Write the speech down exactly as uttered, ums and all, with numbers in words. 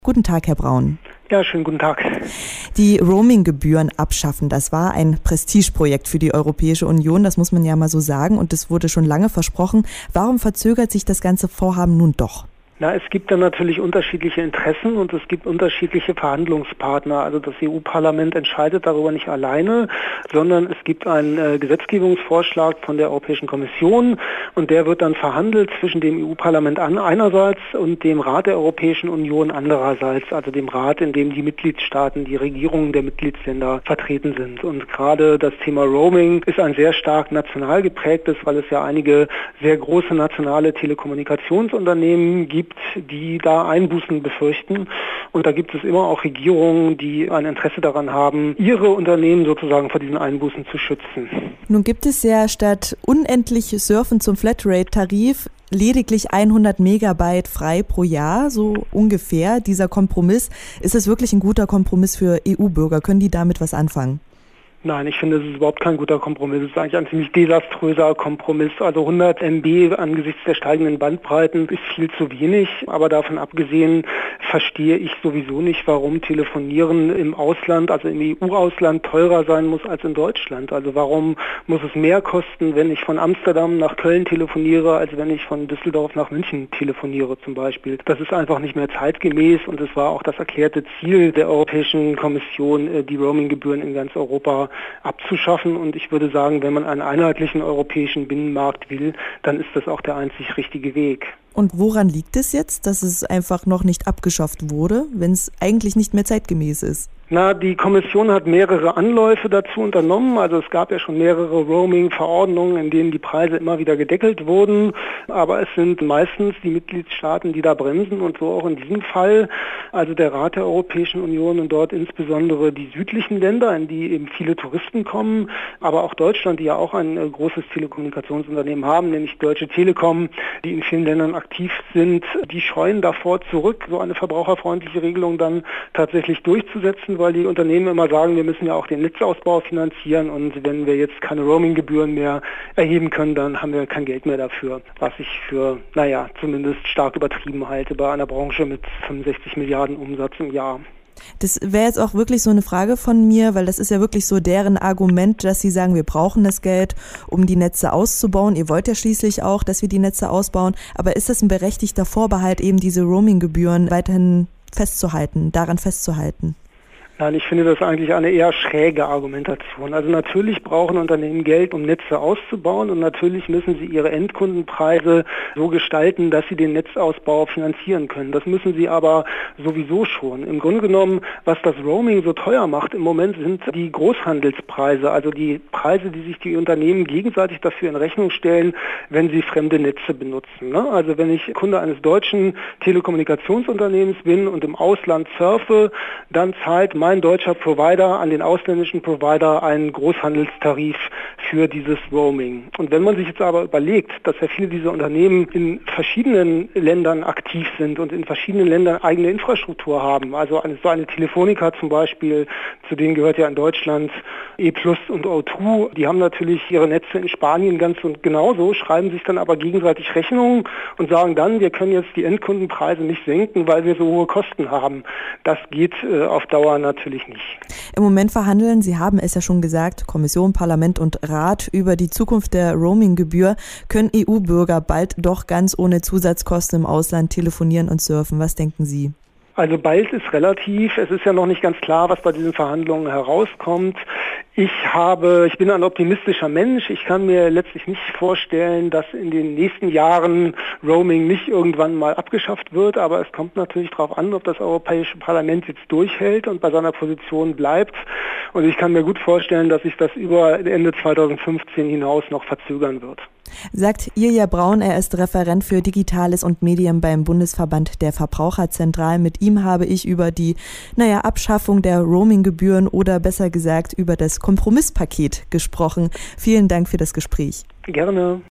Guten Tag, Herr Braun. Ja, schönen guten Tag. Die Roaming-Gebühren abschaffen, das war ein Prestigeprojekt für die Europäische Union, das muss man ja mal so sagen, und es wurde schon lange versprochen. Warum verzögert sich das ganze Vorhaben nun doch? Na, es gibt dann natürlich unterschiedliche Interessen und es gibt unterschiedliche Verhandlungspartner. Also das E U-Parlament entscheidet darüber nicht alleine, sondern es gibt einen äh, Gesetzgebungsvorschlag von der Europäischen Kommission und der wird dann verhandelt zwischen dem E U-Parlament an einerseits und dem Rat der Europäischen Union andererseits, also dem Rat, in dem die Mitgliedstaaten, die Regierungen der Mitgliedsländer vertreten sind. Und gerade das Thema Roaming ist ein sehr stark national geprägtes, weil es ja einige sehr große nationale Telekommunikationsunternehmen gibt, die da Einbußen befürchten. Und da gibt es immer auch Regierungen, die ein Interesse daran haben, ihre Unternehmen sozusagen vor diesen Einbußen zu schützen. Nun gibt es ja statt unendlich Surfen zum Flatrate-Tarif lediglich hundert Megabyte frei pro Jahr, so ungefähr. Dieser Kompromiss, ist es wirklich ein guter Kompromiss für E U-Bürger? Können die damit was anfangen? Nein, ich finde, es ist überhaupt kein guter Kompromiss. Es ist eigentlich ein ziemlich desaströser Kompromiss. Also hundert Megabyte angesichts der steigenden Bandbreiten ist viel zu wenig. Aber davon abgesehen verstehe ich sowieso nicht, warum Telefonieren im Ausland, also im E U-Ausland, teurer sein muss als in Deutschland. Also warum muss es mehr kosten, wenn ich von Amsterdam nach Köln telefoniere, als wenn ich von Düsseldorf nach München telefoniere zum Beispiel. Das ist einfach nicht mehr zeitgemäß und es war auch das erklärte Ziel der Europäischen Kommission, die Roaming-Gebühren in ganz Europa abzuschaffen. Und ich würde sagen, wenn man einen einheitlichen europäischen Binnenmarkt will, dann ist das auch der einzig richtige Weg. Und woran liegt es jetzt, dass es einfach noch nicht abgeschafft wurde, wenn es eigentlich nicht mehr zeitgemäß ist? Na, die Kommission hat mehrere Anläufe dazu unternommen. Also es gab ja schon mehrere Roaming-Verordnungen, in denen die Preise immer wieder gedeckelt wurden. Aber es sind meistens die Mitgliedstaaten, die da bremsen und so auch in diesem Fall. Also der Rat der Europäischen Union und dort insbesondere die südlichen Länder, in die eben viele Touristen kommen. Aber auch Deutschland, die ja auch ein äh, großes Telekommunikationsunternehmen haben, nämlich Deutsche Telekom, die in vielen Ländern aktiv sind, die scheuen davor zurück, so eine verbraucherfreundliche Regelung dann tatsächlich durchzusetzen, weil die Unternehmen immer sagen, wir müssen ja auch den Netzausbau finanzieren und wenn wir jetzt keine Roaming-Gebühren mehr erheben können, dann haben wir kein Geld mehr dafür. Was ich für, naja, zumindest stark übertrieben halte bei einer Branche mit fünfundsechzig Milliarden Umsatz im Jahr. Das wäre jetzt auch wirklich so eine Frage von mir, weil das ist ja wirklich so deren Argument, dass sie sagen, wir brauchen das Geld, um die Netze auszubauen. Ihr wollt ja schließlich auch, dass wir die Netze ausbauen. Aber ist das ein berechtigter Vorbehalt, eben diese Roaming-Gebühren weiterhin festzuhalten, daran festzuhalten? Nein, ich finde das eigentlich eine eher schräge Argumentation. Also natürlich brauchen Unternehmen Geld, um Netze auszubauen und natürlich müssen sie ihre Endkundenpreise so gestalten, dass sie den Netzausbau finanzieren können. Das müssen sie aber sowieso schon. Im Grunde genommen, was das Roaming so teuer macht im Moment, sind die Großhandelspreise, also die Preise, die sich die Unternehmen gegenseitig dafür in Rechnung stellen, wenn sie fremde Netze benutzen. Also wenn ich Kunde eines deutschen Telekommunikationsunternehmens bin und im Ausland surfe, dann zahlt mein ein deutscher Provider an den ausländischen Provider einen Großhandelstarif für dieses Roaming. Und wenn man sich jetzt aber überlegt, dass ja viele dieser Unternehmen in verschiedenen Ländern aktiv sind und in verschiedenen Ländern eigene Infrastruktur haben, also eine, so eine Telefonica zum Beispiel, zu denen gehört ja in Deutschland E plus und O zwei, die haben natürlich ihre Netze in Spanien ganz und genauso, schreiben sich dann aber gegenseitig Rechnungen und sagen dann, wir können jetzt die Endkundenpreise nicht senken, weil wir so hohe Kosten haben. Das geht äh, auf Dauer natürlich Natürlich nicht. Im Moment verhandeln, Sie haben es ja schon gesagt, Kommission, Parlament und Rat über die Zukunft der Roaming-Gebühr. Können E U-Bürger bald doch ganz ohne Zusatzkosten im Ausland telefonieren und surfen? Was denken Sie? Also bald ist relativ. Es ist ja noch nicht ganz klar, was bei diesen Verhandlungen herauskommt. Ich habe, ich bin ein optimistischer Mensch. Ich kann mir letztlich nicht vorstellen, dass in den nächsten Jahren Roaming nicht irgendwann mal abgeschafft wird. Aber es kommt natürlich darauf an, ob das Europäische Parlament jetzt durchhält und bei seiner Position bleibt. Und ich kann mir gut vorstellen, dass sich das über Ende zweitausendfünfzehn hinaus noch verzögern wird. Sagt Ilja Braun, er ist Referent für Digitales und Medien beim Bundesverband der Verbraucherzentralen. Mit ihm habe ich über die, naja, Abschaffung der Roaming-Gebühren oder besser gesagt über das Kompromisspaket gesprochen. Vielen Dank für das Gespräch. Gerne.